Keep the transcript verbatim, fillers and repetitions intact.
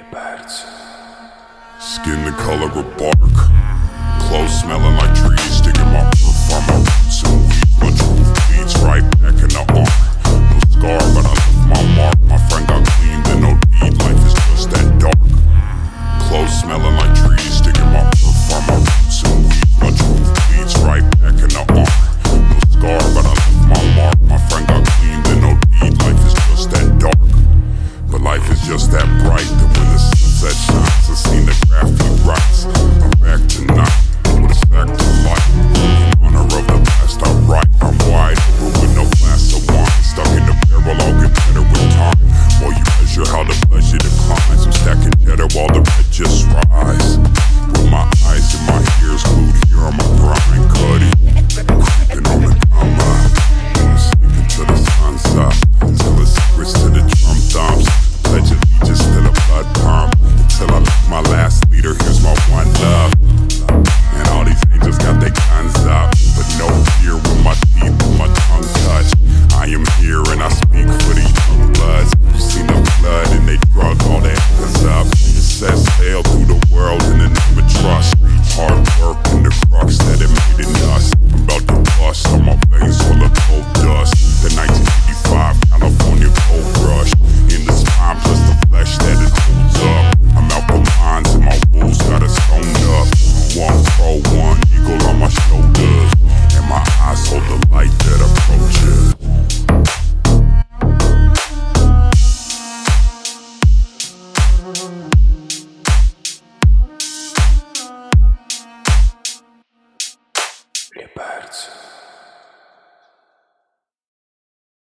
Birds. Skin the color of bark, clothes smelling like trees, sticking my roof on my roots and weed. Bunch of roof beats right back in the arc. No scar, but I left my mark. My friend got clean, then no deed. Life is just that dark. Clothes smelling like trees, sticking my roof on my roots and weed. Bunch of roof beats right back in the arc. No scar, but I left my mark. My friend got clean, then no deed. Life is just that dark. But life is just that bright that when the sunset shines, I've seen the graffiti rights. I'm back tonight with a stack to life. In honor of the past I write. I'm wide open with no glass of wine. Stuck in the barrel, I'll get better with time. While you measure how the pleasure declines, I'm stacking cheddar while the red just rise. With my eyes and my ears glued here on my grind, cutty. Creeping on the combine. I'm sleeping till the sun's up. Till the secrets to the drum thumbs. Pledge allegiance to the blood pump. Until I lick my last leader, here's my one love. And all these angels got their guns up, but no fear when my teeth and my tongue touch. I am here and I speak for the young bloods. You seen the flood and they drug all their echoes up. It says sail through the world in the name of trust. Hard work and the crux that it made in us. I'm about to bust on my veins full of gold dust. The nineteen eighty-five California gold rush. In the spine plus the flesh that it holds up. I'm out for mines and my wolves got us stoned up. One pro, one eagle on my shoulders. And my eyes hold the light that approaches. Birds.